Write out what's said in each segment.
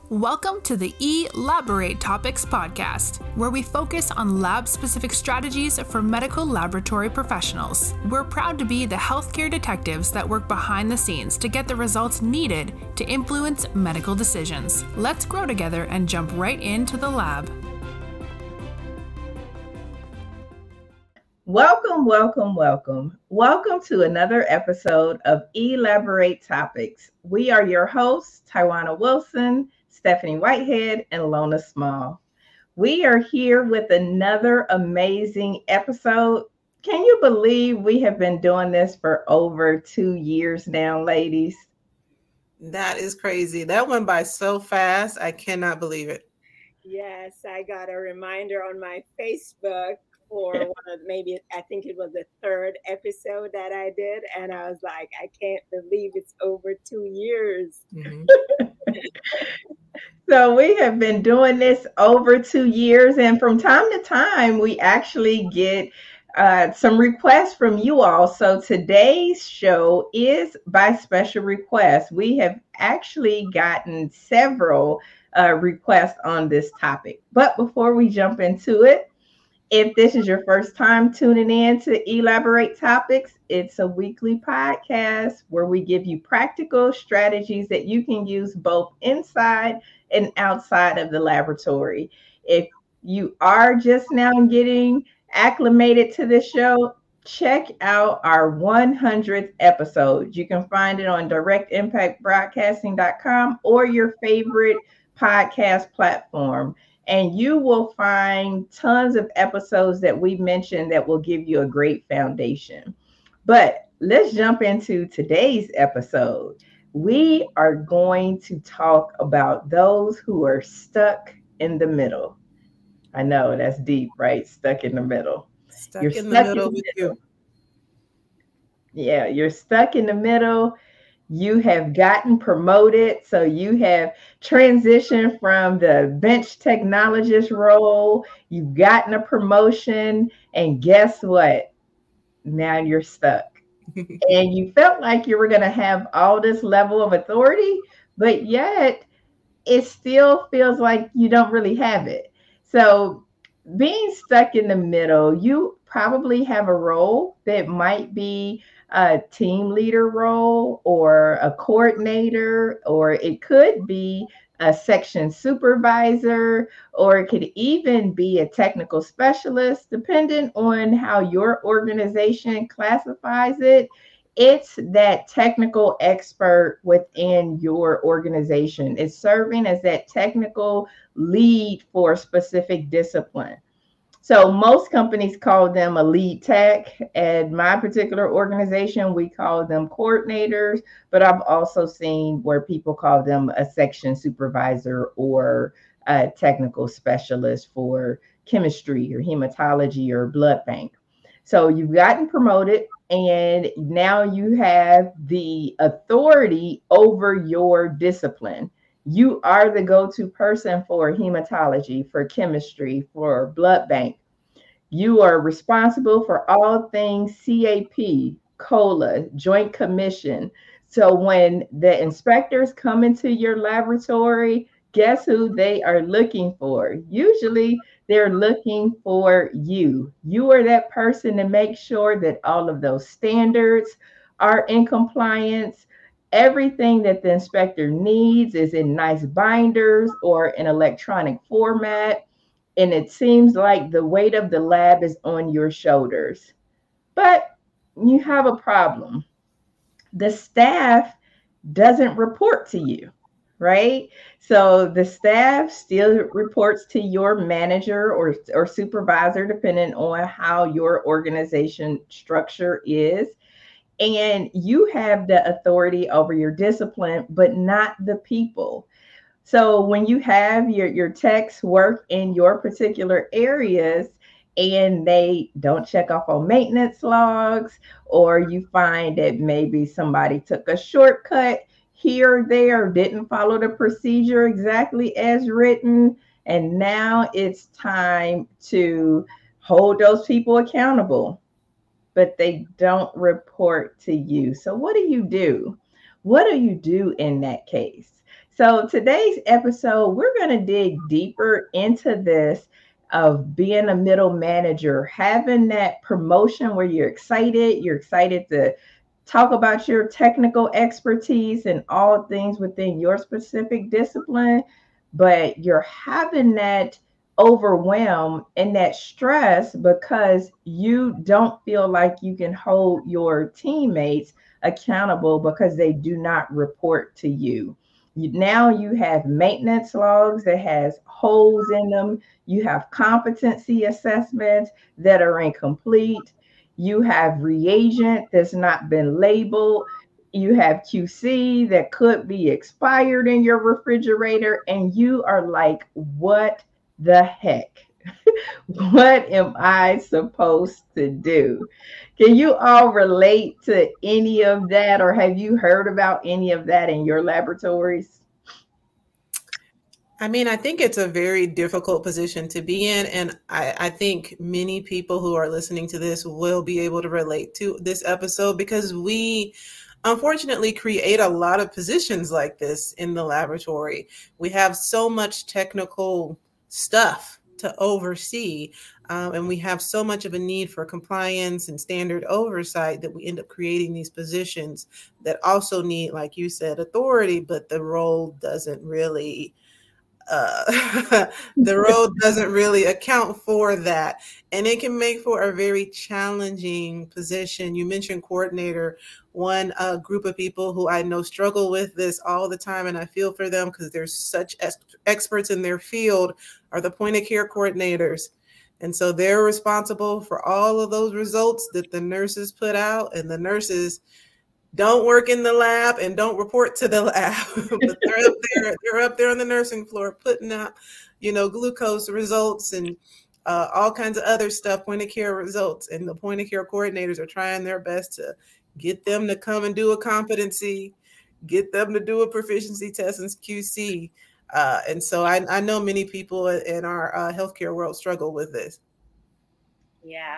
Welcome to the Elaborate Topics podcast, where we focus on lab-specific strategies for medical laboratory professionals. We're proud to be the healthcare detectives that work behind the scenes to get the results needed to influence medical decisions. Let's grow together and jump right into the lab. Welcome to another episode of Elaborate Topics. We are your hosts, Tywana Wilson, Stephanie Whitehead, and Lona Small. We are here with another amazing episode. Can you believe we have been doing this for over 2 years now, ladies? That is crazy. That went by so fast. I cannot believe it. Yes, I got a reminder on my Facebook for I think it was the third episode that I did. And I was like, I can't believe it's over 2 years. Mhm. So we have been doing this over 2 years, and from time to time, we actually get some requests from you all. So today's show is by special request. We have actually gotten several requests on this topic. But before we jump into it, if this is your first time tuning in to Elaborate Topics, it's a weekly podcast where we give you practical strategies that you can use both inside and outside of the laboratory. If you are just now getting acclimated to this show, check out our 100th episode. You can find it on directimpactbroadcasting.com or your favorite podcast platform. And you will find tons of episodes that we mentioned that will give you a great foundation. But let's jump into today's episode. We are going to talk about those who are stuck in the middle. I know that's deep, right? Stuck in the middle. Stuck in the middle with you. Yeah, you're stuck in the middle. You have gotten promoted, so you have transitioned from the bench technologist role. You've gotten a promotion, and guess what? Now you're stuck. And you felt like you were going to have all this level of authority, but yet it still feels like you don't really have it. So being stuck in the middle, you probably have a role that might be a team leader role or a coordinator, or it could be a section supervisor, or it could even be a technical specialist, depending on how your organization classifies it. It's that technical expert within your organization. It's serving as that technical lead for a specific discipline. So most companies call them a lead tech. At my particular organization, we call them coordinators, but I've also seen where people call them a section supervisor or a technical specialist for chemistry or hematology or blood bank. So you've gotten promoted, and now you have the authority over your discipline. You are the go-to person for hematology, for chemistry, for blood bank. You are responsible for all things CAP, COLA, Joint Commission. So when the inspectors come into your laboratory, guess who they are looking for? Usually they're looking for you. You are that person to make sure that all of those standards are in compliance. Everything that the inspector needs is in nice binders or in electronic format. And it seems like the weight of the lab is on your shoulders. But you have a problem. The staff doesn't report to you, right? So the staff still reports to your manager or supervisor, depending on how your organization structure is. And you have the authority over your discipline, but not the people. So when you have your techs work in your particular areas and they don't check off on maintenance logs, or you find that maybe somebody took a shortcut here or there, didn't follow the procedure exactly as written, and now it's time to hold those people accountable, but they don't report to you. So what do you do? What do you do in that case? So today's episode, we're going to dig deeper into this of being a middle manager, having that promotion where you're excited to talk about your technical expertise and all things within your specific discipline, but you're having that overwhelm and that stress because you don't feel like you can hold your teammates accountable because they do not report to you. Now you have maintenance logs that has holes in them. You have competency assessments that are incomplete. You have reagent that's not been labeled. You have QC that could be expired in your refrigerator. And you are like, what the heck? What am I supposed to do? Can you all relate to any of that, or have you heard about any of that in your laboratories? I mean, I think it's a very difficult position to be in. And I think many people who are listening to this will be able to relate to this episode because we unfortunately create a lot of positions like this in the laboratory. We have so much technical stuff to oversee. And we have so much of a need for compliance and standard oversight that we end up creating these positions that also need, like you said, authority, but the role doesn't really the road doesn't really account for that. And it can make for a very challenging position. You mentioned coordinator, one group of people who I know struggle with this all the time. And I feel for them because they're such experts in their field are the point of care coordinators. And so they're responsible for all of those results that the nurses put out, and the nurses don't work in the lab and don't report to the lab, but they're up there on the nursing floor putting out, glucose results and all kinds of other stuff, point of care results. And the point of care coordinators are trying their best to get them to come and do a competency, get them to do a proficiency test and QC. And so I know many people in our healthcare world struggle with this. Yeah.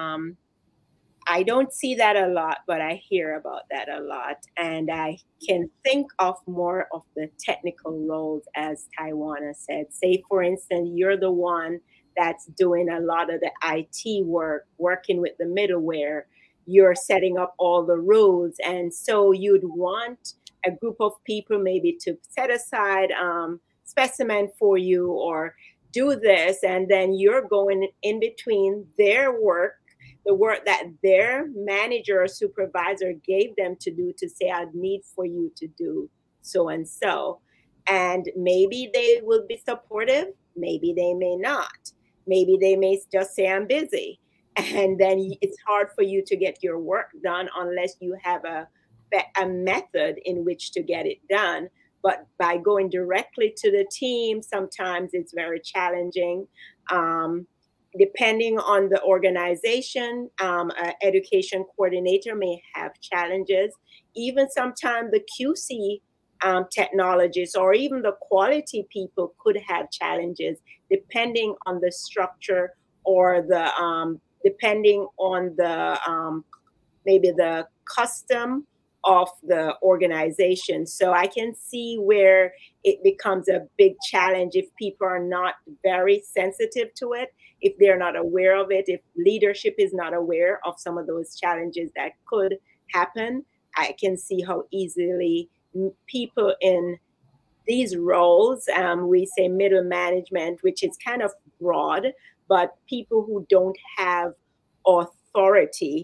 I don't see that a lot, but I hear about that a lot. And I can think of more of the technical roles, as Taiwana said. Say, for instance, you're the one that's doing a lot of the IT work, working with the middleware. You're setting up all the rules. And so you'd want a group of people maybe to set aside specimen for you or do this. And then you're going in between their work, the work that their manager or supervisor gave them to do, to say, I need for you to do so and so. And maybe they will be supportive. Maybe they may not. Maybe they may just say, I'm busy. And then it's hard for you to get your work done unless you have a method in which to get it done. But by going directly to the team, sometimes it's very challenging. Depending on the organization, an education coordinator may have challenges. Even sometimes the QC technologists or even the quality people could have challenges depending on the structure or the depending on the maybe the custom of the organization. So I can see where it becomes a big challenge if people are not very sensitive to it, if they're not aware of it, if leadership is not aware of some of those challenges that could happen. I can see how easily people in these roles, we say middle management, which is kind of broad, but people who don't have authority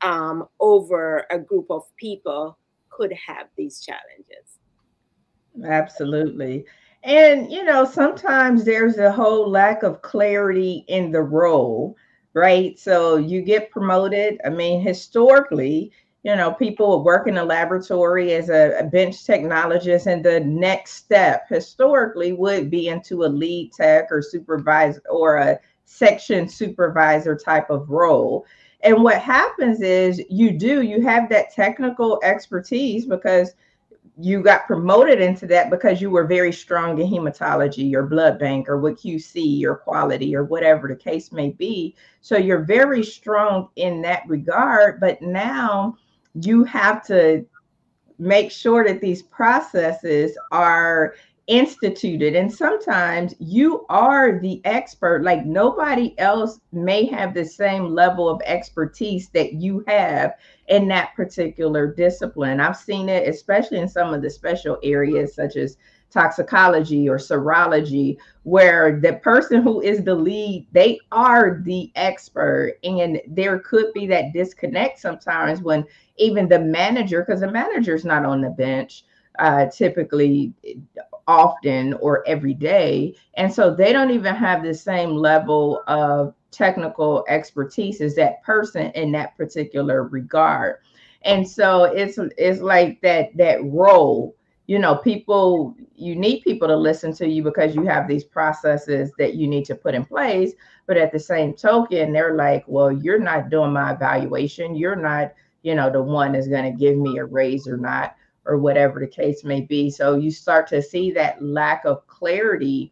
over a group of people could have these challenges. Absolutely. And, sometimes there's a whole lack of clarity in the role, right? So you get promoted. I mean, historically, people would work in a laboratory as a bench technologist, and the next step historically would be into a lead tech or supervisor or a section supervisor type of role. And what happens is you have that technical expertise because you got promoted into that because you were very strong in hematology or blood bank or with QC or quality or whatever the case may be. So you're very strong in that regard, but now you have to make sure that these processes are instituted. And sometimes you are the expert, like nobody else may have the same level of expertise that you have in that particular discipline. I've seen it, especially in some of the special areas such as toxicology or serology, where the person who is the lead, they are the expert. And there could be that disconnect sometimes when even the manager, because the manager's not on the bench typically often or every day. And so they don't even have the same level of technical expertise as that person in that particular regard. And so it's like that role, you know, people, you need people to listen to you because you have these processes that you need to put in place. But at the same token, they're like, well, you're not doing my evaluation. You're not, you know, the one that's going to give me a raise or not, or whatever the case may be. So you start to see that lack of clarity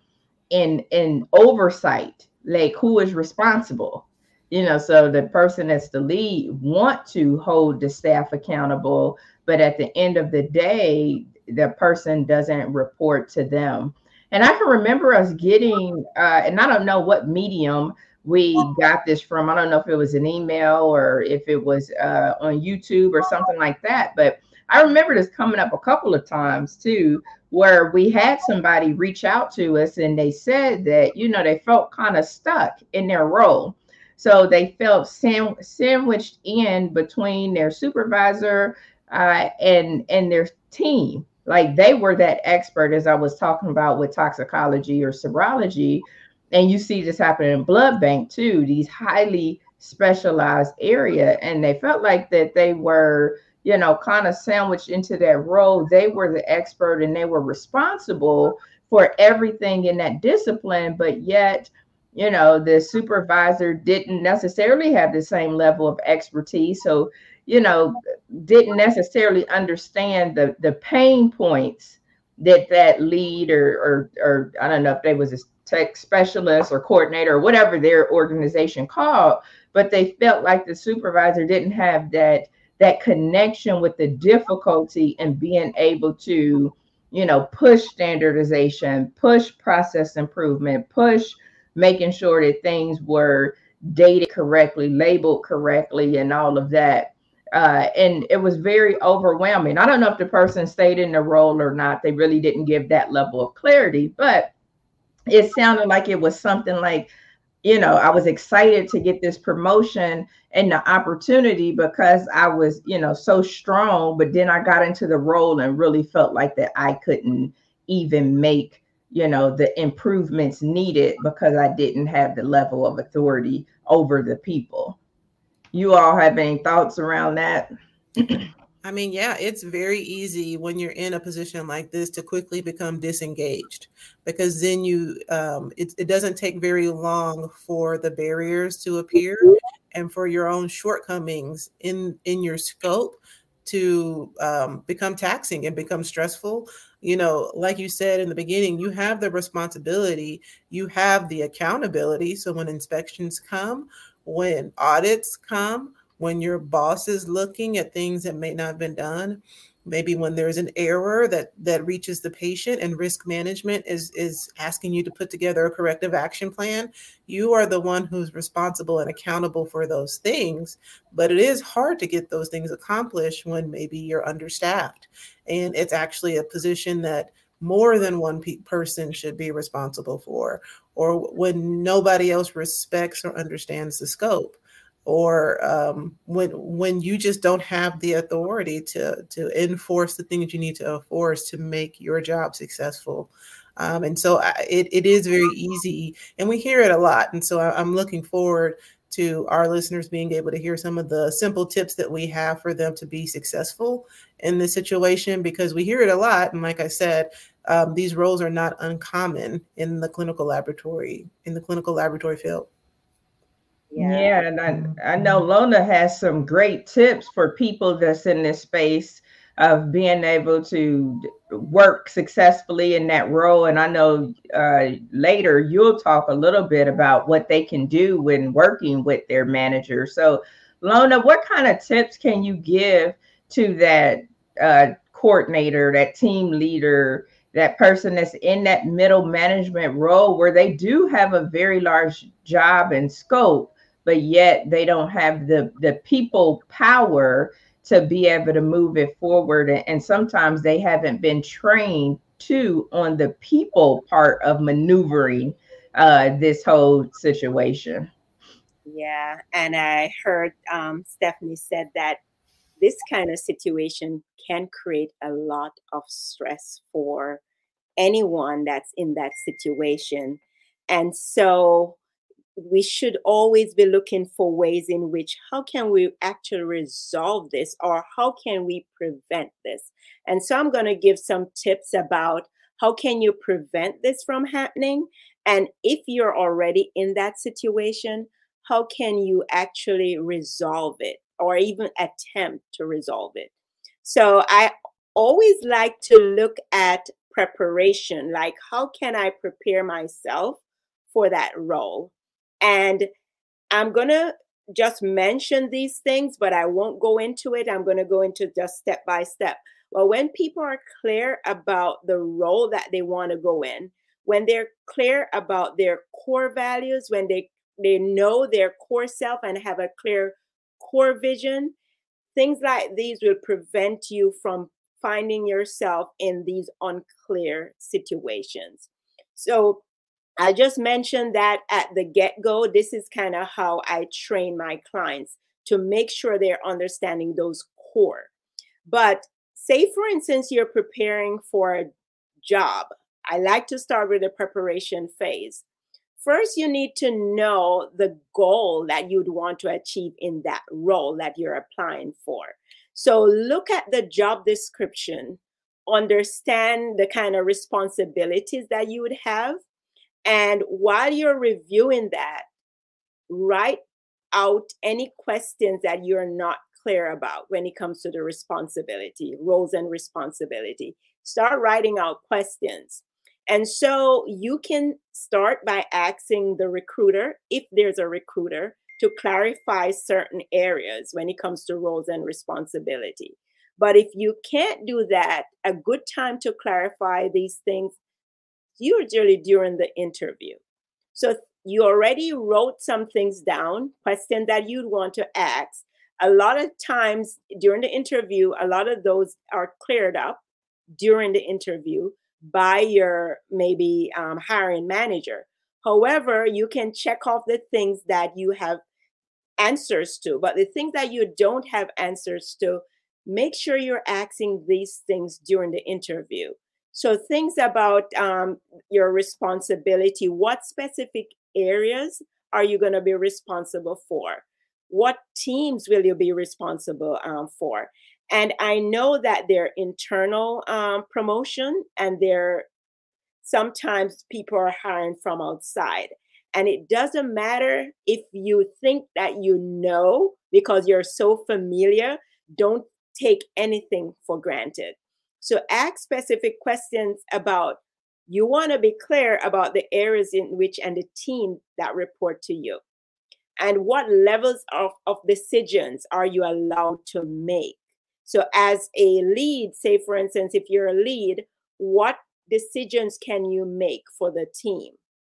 in oversight, like who is responsible. You know, so the person that's the lead want to hold the staff accountable, but at the end of the day, the person doesn't report to them. And I can remember us getting, and I don't know what medium we got this from. I don't know if it was an email or if it was on YouTube or something like that, but I remember this coming up a couple of times too, where we had somebody reach out to us and they said that, you know, they felt kind of stuck in their role. So they felt sandwiched in between their supervisor and their team. Like they were that expert, as I was talking about with toxicology or serology. And you see this happen in blood bank too, these highly specialized area. And they felt like that they were, you know, kind of sandwiched into that role. They were the expert and they were responsible for everything in that discipline. But yet, you know, the supervisor didn't necessarily have the same level of expertise. So, you know, didn't necessarily understand the pain points that lead or I don't know if they was a tech specialist or coordinator or whatever their organization called, but they felt like the supervisor didn't have that connection with the difficulty in being able to, you know, push standardization, push process improvement, push making sure that things were dated correctly, labeled correctly, and all of that. And it was very overwhelming. I don't know if the person stayed in the role or not. They really didn't give that level of clarity, but it sounded like it was something like, you know, I was excited to get this promotion and the opportunity because I was, you know, so strong, but then I got into the role and really felt like that I couldn't even make, you know, the improvements needed because I didn't have the level of authority over the people. You all have any thoughts around that? I mean, yeah, it's very easy when you're in a position like this to quickly become disengaged, because then it doesn't take very long for the barriers to appear and for your own shortcomings in your scope to become taxing and become stressful. You know, like you said in the beginning, you have the responsibility, you have the accountability. So when inspections come, when audits come, when your boss is looking at things that may not have been done, maybe when there's an error that reaches the patient and risk management is asking you to put together a corrective action plan, you are the one who's responsible and accountable for those things. But it is hard to get those things accomplished when maybe you're understaffed. And it's actually a position that more than one person should be responsible for, or when nobody else respects or understands the scope, or when you just don't have the authority to enforce the things you need to enforce to make your job successful. And so it is very easy, and we hear it a lot. And so I'm looking forward to our listeners being able to hear some of the simple tips that we have for them to be successful in this situation, because we hear it a lot. And like I said, these roles are not uncommon in the clinical laboratory field. Yeah, and I know Lona has some great tips for people that's in this space of being able to work successfully in that role. And I know later you'll talk a little bit about what they can do when working with their manager. So Lona, what kind of tips can you give to that coordinator, that team leader, that person that's in that middle management role where they do have a very large job and scope, but yet they don't have the people power to be able to move it forward. And sometimes they haven't been trained too on the people part of maneuvering this whole situation. Yeah, and I heard Stephanie said that this kind of situation can create a lot of stress for anyone that's in that situation. And so we should always be looking for ways in which how can we actually resolve this, or how can we prevent this. And so I'm going to give some tips about how can you prevent this from happening, and if you're already in that situation, how can you actually resolve it or even attempt to resolve it. So I always like to look at preparation, like how can I prepare myself for that role. And I'm going to just mention these things, but I won't go into it. I'm going to go into just step by step. Well, when people are clear about the role that they want to go in, when they're clear about their core values, when they know their core self and have a clear core vision, things like these will prevent you from finding yourself in these unclear situations. So I just mentioned that at the get-go. This is kind of how I train my clients to make sure they're understanding those core. But say, for instance, you're preparing for a job. I like to start with the preparation phase. First, you need to know the goal that you'd want to achieve in that role that you're applying for. So look at the job description, understand the kind of responsibilities that you would have. And while you're reviewing that, write out any questions that you're not clear about when it comes to the responsibility, roles and responsibility. Start writing out questions. And so you can start by asking the recruiter, if there's a recruiter, to clarify certain areas when it comes to roles and responsibility. But if you can't do that, a good time to clarify these things usually during the interview. So you already wrote some things down, questions that you'd want to ask. A lot of times during the interview, a lot of those are cleared up during the interview by your maybe hiring manager. However, you can check off the things that you have answers to, but the things that you don't have answers to, make sure you're asking these things during the interview. So things about your responsibility, what specific areas are you going to be responsible for? What teams will you be responsible for? And I know that they're internal promotion, and they're sometimes people are hiring from outside. And it doesn't matter if you think that you know because you're so familiar. Don't take anything for granted. So ask specific questions about, you want to be clear about the areas in which and the team that report to you. And what levels of decisions are you allowed to make? So as a lead, say for instance, if you're a lead, what decisions can you make for the team?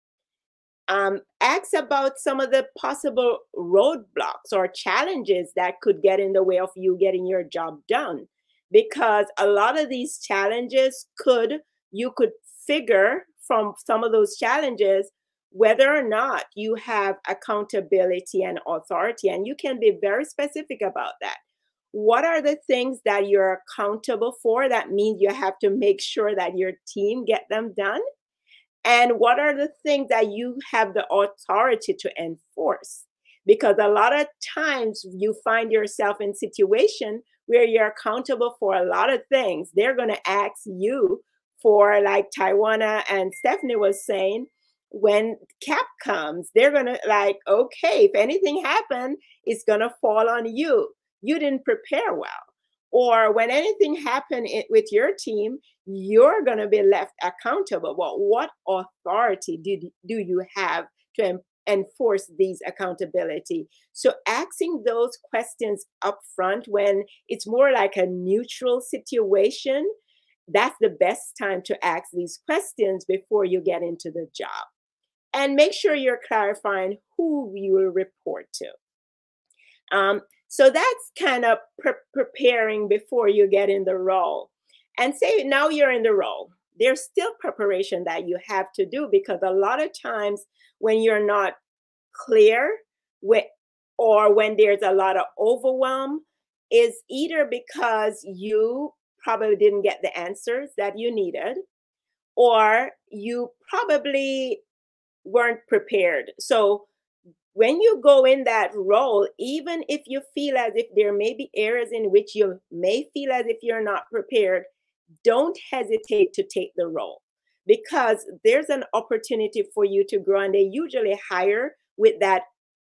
Ask about some of the possible roadblocks or challenges that could get in the way of you getting your job done. Because a lot of these challenges you could figure from some of those challenges whether or not you have accountability and authority. And you can be very specific about that. What are the things that you're accountable for? That means you have to make sure that your team get them done. And what are the things that you have the authority to enforce? Because a lot of times you find yourself in situation where you're accountable for a lot of things. They're going to ask you for, like Tawana and Stephanie was saying, when cap comes, they're going to like, okay, if anything happened, it's going to fall on you. You didn't prepare well. Or when anything happened with your team, you're going to be left accountable. Well, what authority do you have to enforce these accountability. So asking those questions up front when it's more like a neutral situation, that's the best time to ask these questions before you get into the job. And make sure you're clarifying who you will report to. So that's kind of preparing before you get in the role. And say now you're in the role, there's still preparation that you have to do, because a lot of times when you're not clear with, or when there's a lot of overwhelm, is either because you probably didn't get the answers that you needed, or you probably weren't prepared. So when you go in that role, even if you feel as if there may be areas in which you may feel as if you're not prepared, don't hesitate to take the role, because there's an opportunity for you to grow. And they usually hire with that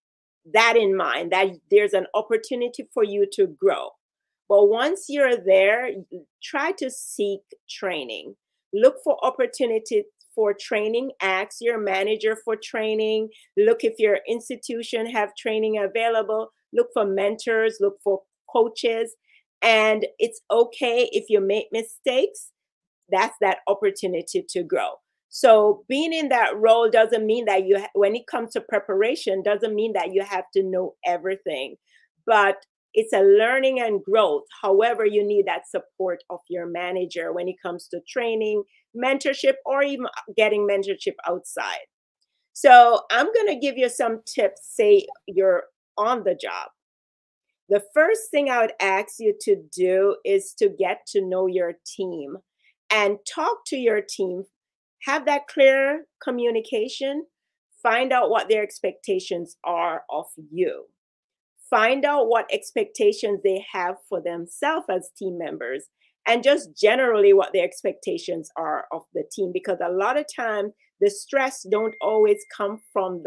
in mind, that there's an opportunity for you to grow. But once you're there, try to seek training. Look for opportunities for training. Ask your manager for training. Look if your institution have training available. Look for mentors. Look for coaches. And it's okay if you make mistakes. That's that opportunity to grow. So being in that role doesn't mean that when it comes to preparation, doesn't mean that you have to know everything, but it's a learning and growth. However, you need that support of your manager when it comes to training, mentorship, or even getting mentorship outside. So I'm going to give you some tips, say you're on the job. The first thing I would ask you to do is to get to know your team and talk to your team. Have that clear communication. Find out what their expectations are of you. Find out what expectations they have for themselves as team members, and just generally what their expectations are of the team. Because a lot of time the stress don't always come from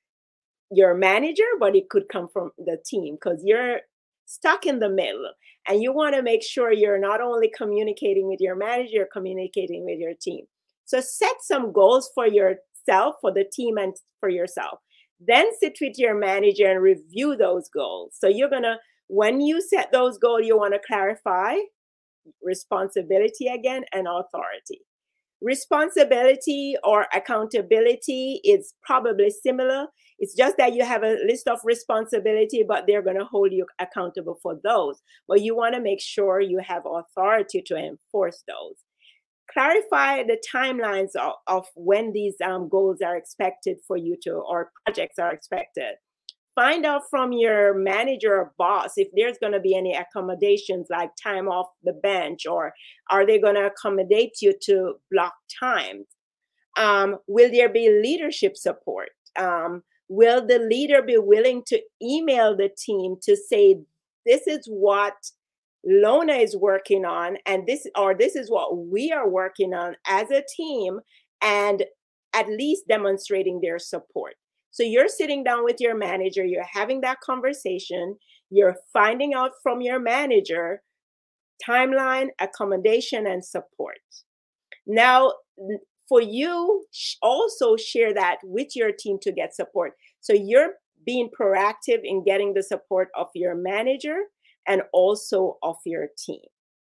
your manager, but it could come from the team, because you're stuck in the middle. And you want to make sure you're not only communicating with your manager, you're communicating with your team. So set some goals for yourself, for the team, and for yourself. Then sit with your manager and review those goals. So when you set those goals, you want to clarify responsibility again and authority. Responsibility or accountability is probably similar. It's just that you have a list of responsibility, but they're going to hold you accountable for those. But you want to make sure you have authority to enforce those. Clarify the timelines of when these goals are expected for you to, or projects are expected. Find out from your manager or boss if there's going to be any accommodations like time off the bench, or are they going to accommodate you to block time? Will there be leadership support? Will the leader be willing to email the team to say, this is what Lona is working on, and this is what we are working on as a team, and at least demonstrating their support. So you're sitting down with your manager, you're having that conversation, you're finding out from your manager timeline, accommodation, and support. Now, for you, also share that with your team to get support. So you're being proactive in getting the support of your manager and also of your team.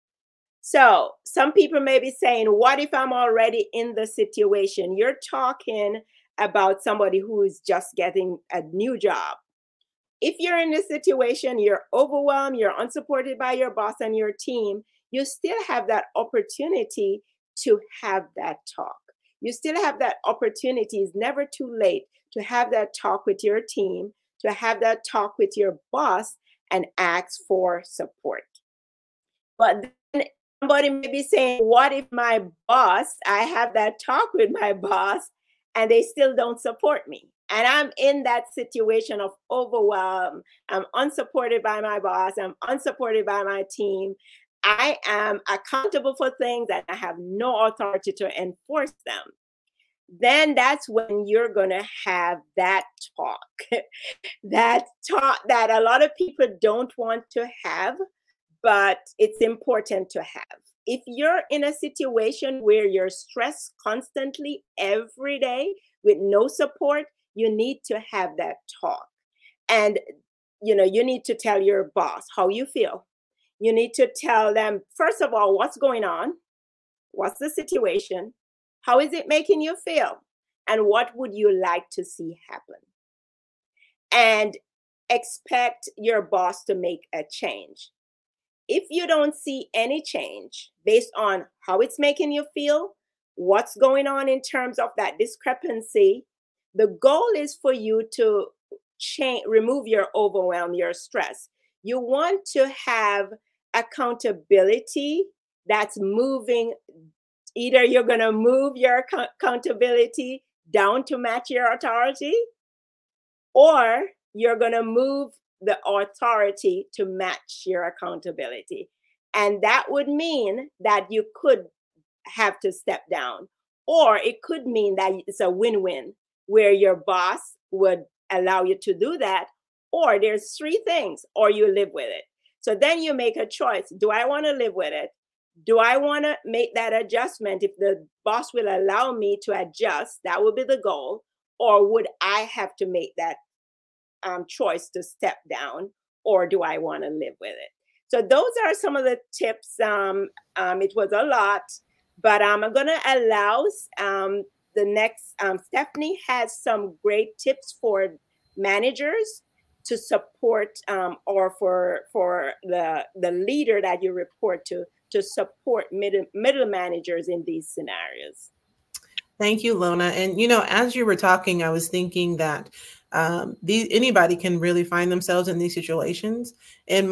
So some people may be saying, what if I'm already in the situation? You're talking about somebody who is just getting a new job. If you're in this situation, you're overwhelmed, you're unsupported by your boss and your team, you still have that opportunity to have that talk. You still have that opportunity. It's never too late to have that talk with your team, to have that talk with your boss, and ask for support. But then somebody may be saying, what if my boss, I have that talk with my boss and they still don't support me? And I'm in that situation of overwhelm. I'm unsupported by my boss. I'm unsupported by my team. I am accountable for things and I have no authority to enforce them. Then that's when you're going to have that talk, that talk that a lot of people don't want to have, but it's important to have. If you're in a situation where you're stressed constantly every day with no support, you need to have that talk. And, you need to tell your boss how you feel. You need to tell them, first of all, what's going on? What's the situation? How is it making you feel? And what would you like to see happen? And expect your boss to make a change. If you don't see any change based on how it's making you feel, what's going on in terms of that discrepancy, the goal is for you to remove your overwhelm, your stress. You want to have accountability that's moving. Either you're going to move your accountability down to match your authority, or you're going to move the authority to match your accountability. And that would mean that you could have to step down, or it could mean that it's a win-win where your boss would allow you to do that, or there's three things, or you live with it. So then you make a choice. Do I want to live with it? Do I want to make that adjustment? If the boss will allow me to adjust, that would be the goal. Or would I have to make that choice to step down, or do I want to live with it? So those are some of the tips. It was a lot, but I'm going to allow the next, Stephanie has some great tips for managers to support, or for the leader that you report to support middle managers in these scenarios. Thank you, Lona. And, as you were talking, I was thinking that anybody can really find themselves in these situations. In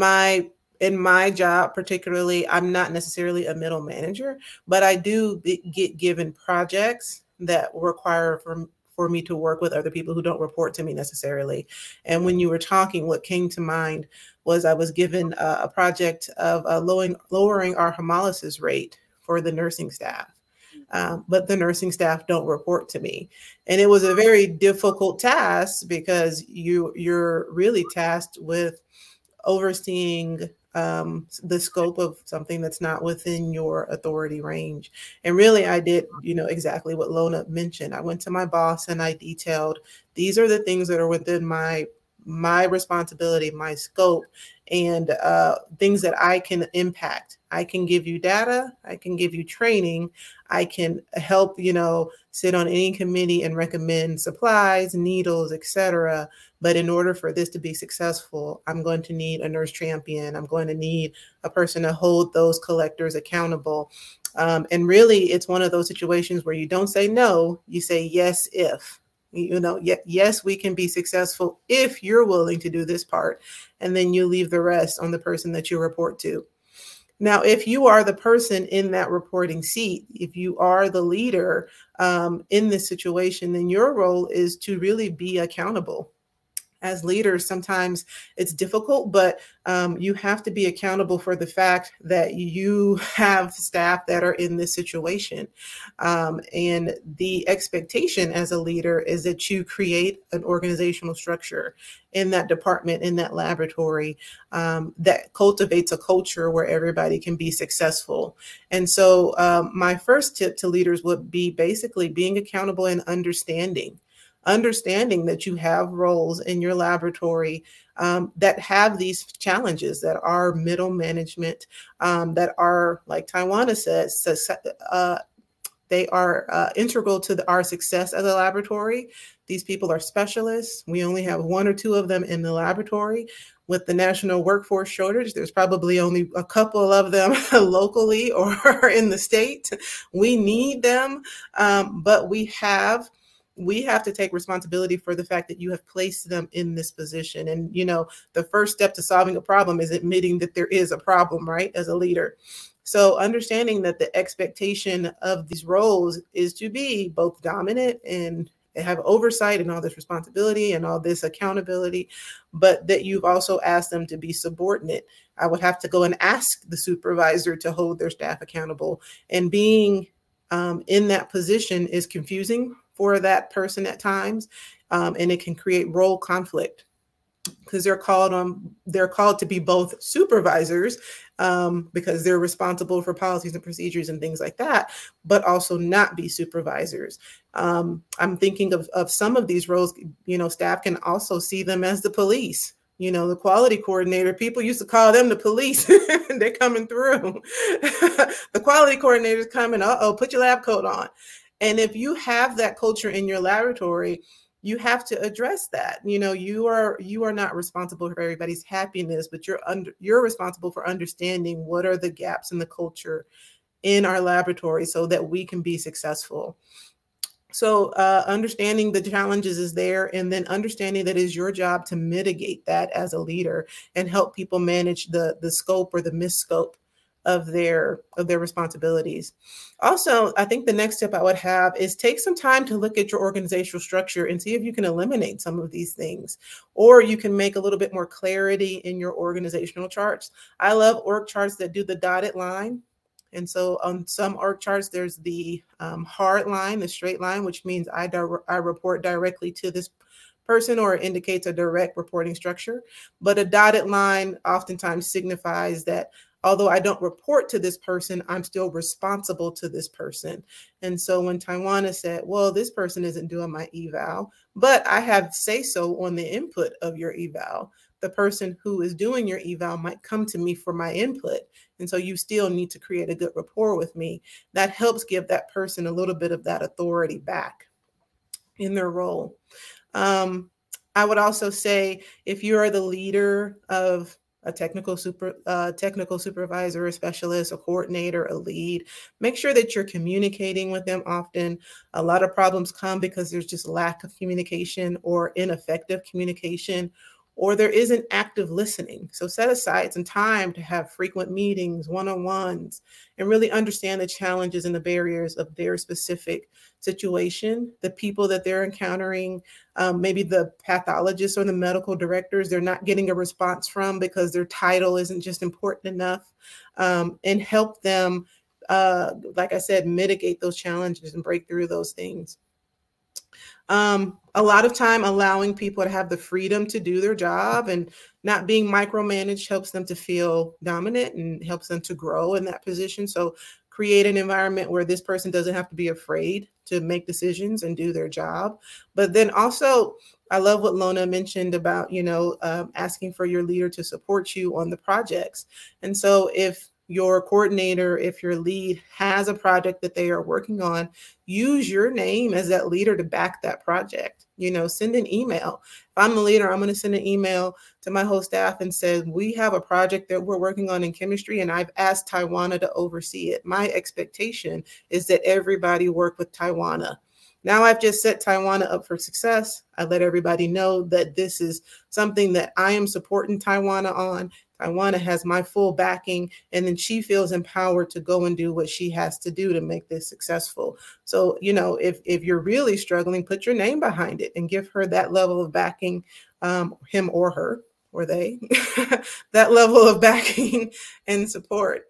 my job, particularly, I'm not necessarily a middle manager, but I do get given projects that require for me to work with other people who don't report to me necessarily. And when you were talking, what came to mind was I was given a project of lowering our hemolysis rate for the nursing staff. But the nursing staff don't report to me. And it was a very difficult task because you're really tasked with overseeing the scope of something that's not within your authority range. And really, I did, exactly what Lona mentioned. I went to my boss and I detailed, these are the things that are within my responsibility, my scope, and things that I can impact. I can give you data, I can give you training, I can help, sit on any committee and recommend supplies, needles, etc. But in order for this to be successful, I'm going to need a nurse champion. I'm going to need a person to hold those collectors accountable. And really, it's one of those situations where you don't say no, you say yes if. Yes, we can be successful if you're willing to do this part, and then you leave the rest on the person that you report to. Now, if you are the person in that reporting seat, if you are the leader in this situation, then your role is to really be accountable. As leaders, sometimes it's difficult, but you have to be accountable for the fact that you have staff that are in this situation. And the expectation as a leader is that you create an organizational structure in that department, in that laboratory, that cultivates a culture where everybody can be successful. And so my first tip to leaders would be basically being accountable and understanding that you have roles in your laboratory that have these challenges, that are middle management, that are, like Tawana says, they are integral to our success as a laboratory. These people are specialists. We only have one or two of them in the laboratory. With the national workforce shortage, there's probably only a couple of them locally or in the state. We need them, but we have to take responsibility for the fact that you have placed them in this position. And, the first step to solving a problem is admitting that there is a problem, right, as a leader. So understanding that the expectation of these roles is to be both dominant and have oversight and all this responsibility and all this accountability, but that you've also asked them to be subordinate. I would have to go and ask the supervisor to hold their staff accountable. And being in that position is confusing for that person at times, and it can create role conflict. because they're called to be both supervisors, because they're responsible for policies and procedures and things like that, but also not be supervisors. I'm thinking of some of these roles, staff can also see them as the police. The quality coordinator, people used to call them the police. They're coming through. The quality coordinator's coming, put your lab coat on. And if you have that culture in your laboratory, you have to address that. You are not responsible for everybody's happiness, but you're responsible for understanding what are the gaps in the culture in our laboratory so that we can be successful. So understanding the challenges is there, and then understanding that it is your job to mitigate that as a leader and help people manage the scope or the misscope of their responsibilities. Also, I think the next step I would have is take some time to look at your organizational structure and see if you can eliminate some of these things, or you can make a little bit more clarity in your organizational charts. I love org charts that do the dotted line. And so on some org charts, there's the hard line, the straight line, which means I report directly to this person, or indicates a direct reporting structure. But a dotted line oftentimes signifies that although I don't report to this person, I'm still responsible to this person. And so when Tawana said, well, this person isn't doing my eval, but I have say so on the input of your eval, the person who is doing your eval might come to me for my input. And so you still need to create a good rapport with me. That helps give that person a little bit of that authority back in their role. I would also say, if you are the leader of a technical supervisor, a specialist, a coordinator, a lead, make sure that you're communicating with them often. A lot of problems come because there's just lack of communication or ineffective communication, or there isn't active listening. So set aside some time to have frequent meetings, one-on-ones, and really understand the challenges and the barriers of their specific situation, the people that they're encountering, maybe the pathologists or the medical directors they're not getting a response from because their title isn't just important enough, and help them, like I said, mitigate those challenges and break through those things. A lot of time allowing people to have the freedom to do their job and not being micromanaged helps them to feel dominant and helps them to grow in that position. So create an environment where this person doesn't have to be afraid to make decisions and do their job. But then also, I love what Lona mentioned about, asking for your leader to support you on the projects. And so if your coordinator, if your lead has a project that they are working on, use your name as that leader to back that project. Send an email. If I'm the leader, I'm going to send an email to my whole staff and say, we have a project that we're working on in chemistry, and I've asked Tawana to oversee it. My expectation is that everybody work with Tawana. Now I've just set Tawana up for success. I let everybody know that this is something that I am supporting Tawana on. Tawana has my full backing, and then she feels empowered to go and do what she has to do to make this successful. So, if you're really struggling, put your name behind it and give her that level of backing, him or her or they, that level of backing and support.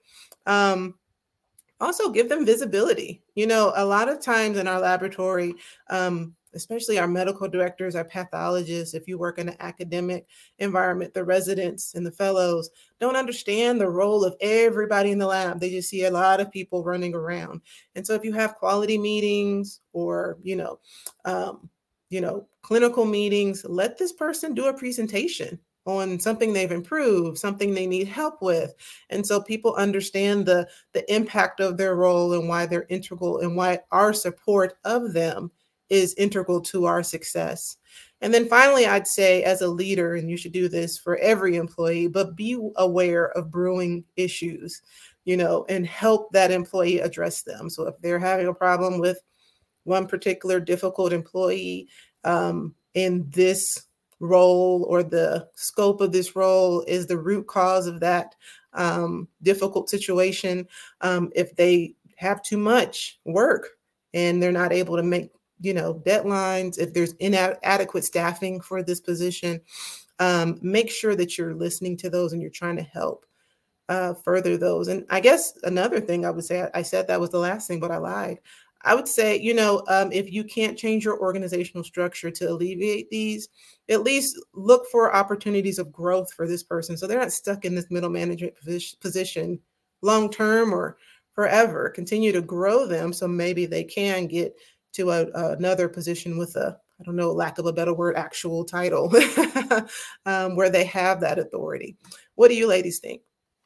Also give them visibility. A lot of times in our laboratory, especially our medical directors, our pathologists, if you work in an academic environment, the residents and the fellows don't understand the role of everybody in the lab. They just see a lot of people running around. And so if you have quality meetings or, clinical meetings, let this person do a presentation on something they've improved, something they need help with. And so people understand the impact of their role and why they're integral and why our support of them is integral to our success. And then finally, I'd say as a leader, and you should do this for every employee, but be aware of brewing issues, and help that employee address them. So if they're having a problem with one particular difficult employee in this role, or the scope of this role is the root cause of that difficult situation, if they have too much work and they're not able to make deadlines, if there's inadequate staffing for this position, make sure that you're listening to those and you're trying to help further those. And I guess another thing I would say, I said that was the last thing, but I lied. I would say, if you can't change your organizational structure to alleviate these, at least look for opportunities of growth for this person, so they're not stuck in this middle management position long term or forever. Continue to grow them so maybe they can get to another position with I don't know, lack of a better word, actual title, where they have that authority. What do you ladies think?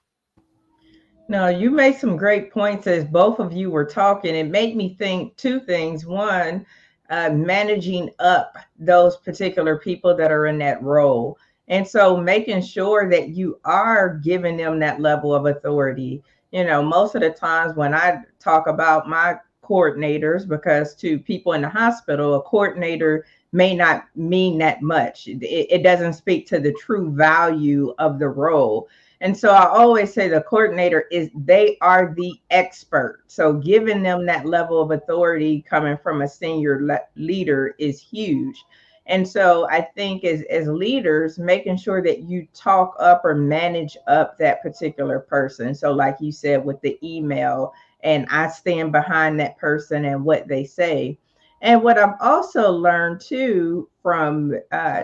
No, you made some great points as both of you were talking. It made me think two things. One, managing up those particular people that are in that role. And so making sure that you are giving them that level of authority. Most of the times when I talk about my coordinators, because to people in the hospital, a coordinator may not mean that much. It doesn't speak to the true value of the role. And so I always say the coordinator they are the expert. So giving them that level of authority coming from a senior leader is huge. And so I think as leaders, making sure that you talk up or manage up that particular person. So like you said, with the email, and I stand behind that person and what they say. And what I've also learned too from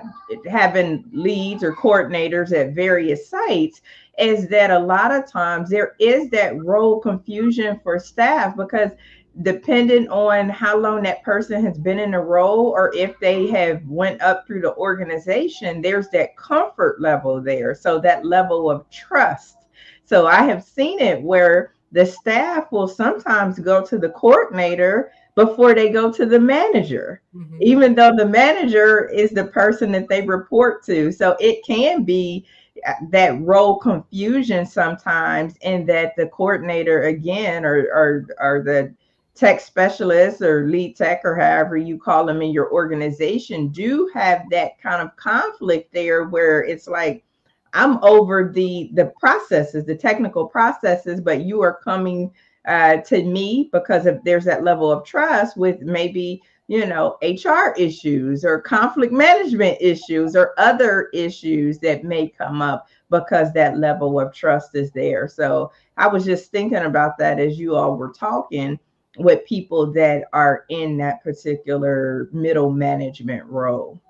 having leads or coordinators at various sites is that a lot of times there is that role confusion for staff, because depending on how long that person has been in a role or if they have went up through the organization, there's that comfort level there. So that level of trust. So I have seen it where the staff will sometimes go to the coordinator before they go to the manager, even though the manager is the person that they report to. So it can be that role confusion sometimes, in that the coordinator again, or the tech specialist or lead tech, or however you call them in your organization, do have that kind of conflict there, where it's like, I'm over the processes, the technical processes, but you are coming to me because there's that level of trust with maybe, HR issues or conflict management issues or other issues that may come up because that level of trust is there. So I was just thinking about that as you all were talking, with people that are in that particular middle management role.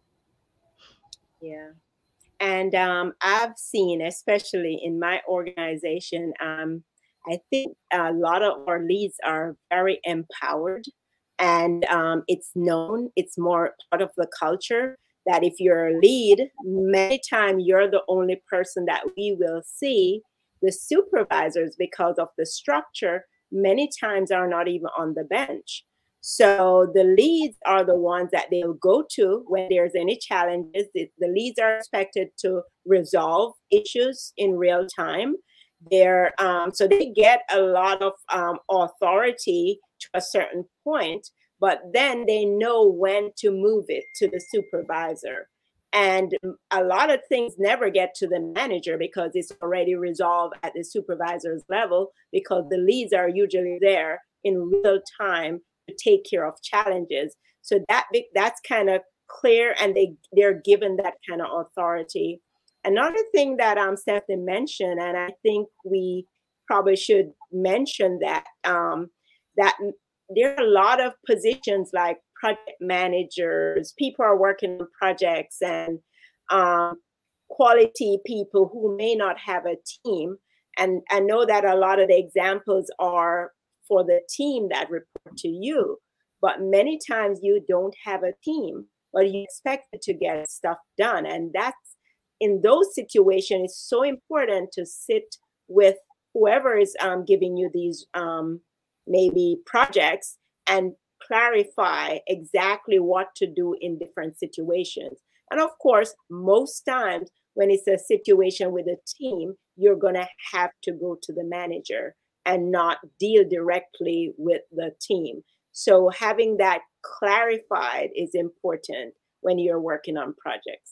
Yeah. And I've seen, especially in my organization, I think a lot of our leads are very empowered, and it's known, it's more part of the culture, that if you're a lead, many times you're the only person that we will see. The supervisors, because of the structure, many times are not even on the bench. So the leads are the ones that they'll go to when there's any challenges. The leads are expected to resolve issues in real time. So they get a lot of authority to a certain point, but then they know when to move it to the supervisor. And a lot of things never get to the manager because it's already resolved at the supervisor's level, because the leads are usually there in real time to take care of challenges. So that's kind of clear, and they're given that kind of authority. Another thing that Stephanie mentioned, and I think we probably should mention that there are a lot of positions like project managers, people are working on projects, and quality people who may not have a team. And I know that a lot of the examples are for the team that report to you, but many times you don't have a team, but you expect to get stuff done. And that's, in those situations, it's so important to sit with whoever is giving you these maybe projects and clarify exactly what to do in different situations. And of course, most times when it's a situation with a team, you're going to have to go to the manager and not deal directly with the team. So having that clarified is important when you're working on projects.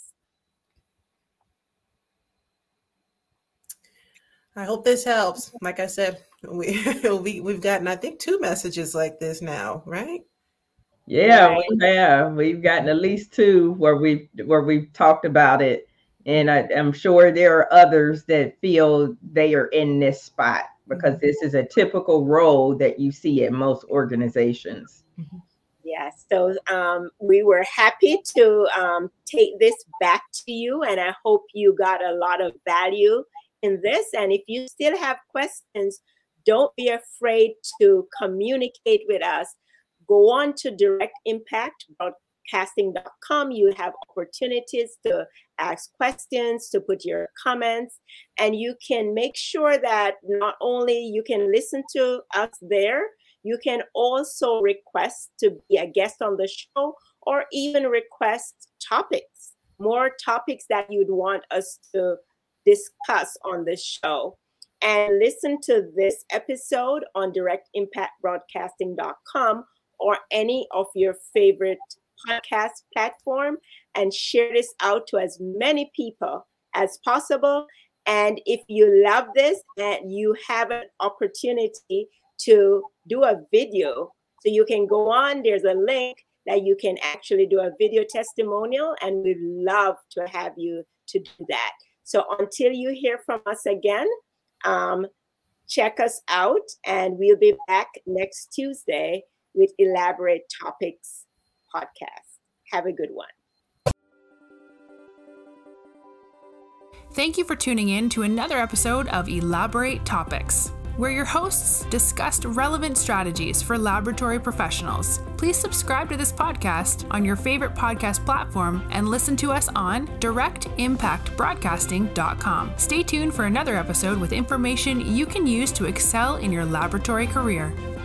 I hope this helps. Like I said, we've gotten, I think, 2 messages like this now, right? Yeah, right. We have. We've gotten at least 2 where we've talked about it, and I'm sure there are others that feel they are in this spot. because this is a typical role that you see at most organizations. Yes, so we were happy to take this back to you, and I hope you got a lot of value in this. And if you still have questions, don't be afraid to communicate with us. Go on to directimpactbroadcasting.com. You have opportunities to ask questions, to put your comments, and you can make sure that not only you can listen to us there, you can also request to be a guest on the show, or even request topics, more topics that you'd want us to discuss on the show. And listen to this episode on directimpactbroadcasting.com or any of your favorite podcast platform, and share this out to as many people as possible. And if you love this and you have an opportunity to do a video, so you can go on, there's a link that you can actually do a video testimonial, and we'd love to have you to do that. So until you hear from us again, check us out, and we'll be back next Tuesday with Elaborate Topics podcast. Have a good one. Thank you for tuning in to another episode of Elaborate Topics, where your hosts discussed relevant strategies for laboratory professionals. Please subscribe to this podcast on your favorite podcast platform and listen to us on directimpactbroadcasting.com. Stay tuned for another episode with information you can use to excel in your laboratory career.